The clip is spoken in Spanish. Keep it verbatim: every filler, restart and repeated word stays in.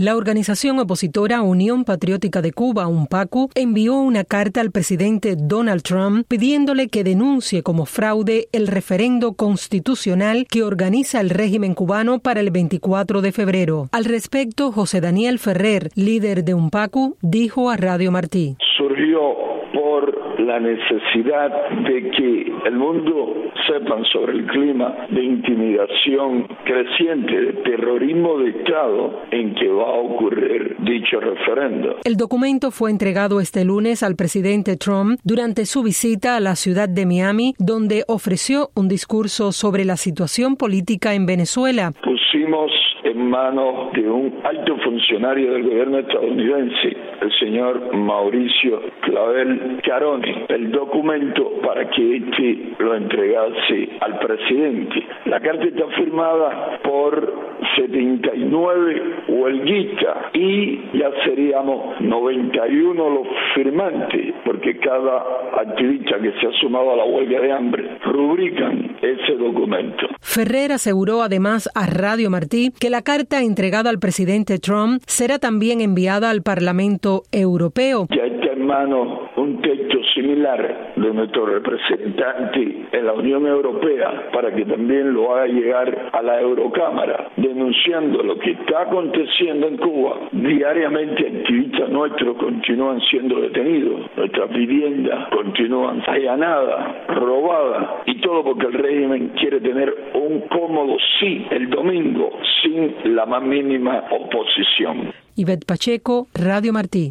La organización opositora Unión Patriótica de Cuba, UNPACU, envió una carta al presidente Donald Trump pidiéndole que denuncie como fraude el referendo constitucional que organiza el régimen cubano para el veinticuatro de febrero. Al respecto, José Daniel Ferrer, líder de UNPACU, dijo a Radio Martí. Surgió por la necesidad de que el mundo sepan sobre el clima de intimidación creciente, de terrorismo de Estado en que va a ocurrir dicho referendo. El documento fue entregado este lunes al presidente Trump durante su visita a la ciudad de Miami, donde ofreció un discurso sobre la situación política en Venezuela. Pusimos en manos de un alto funcionario del gobierno estadounidense, el señor Mauricio Clavel Caroni, el documento para que éste lo entregase al presidente. La carta está firmada por setenta y nueve huelguistas y ya seríamos noventa y uno los firmantes, porque cada activista que se ha sumado a la huelga de hambre rubrican ese documento. Ferrer aseguró además a Radio Martí que la carta entregada al presidente Trump será también enviada al Parlamento Europeo. Ya está en manos un texto similar de nuestro representante en la Unión Europea para que también lo haga llegar a la Eurocámara, denunciando lo que está aconteciendo en Cuba. Diariamente activistas nuestros continúan siendo detenidos, nuestras viviendas continúan allanadas, robadas, y todo porque el régimen quiere tener un cómodo sí el domingo sin la más mínima oposición. Ivette Pacheco, Radio Martí.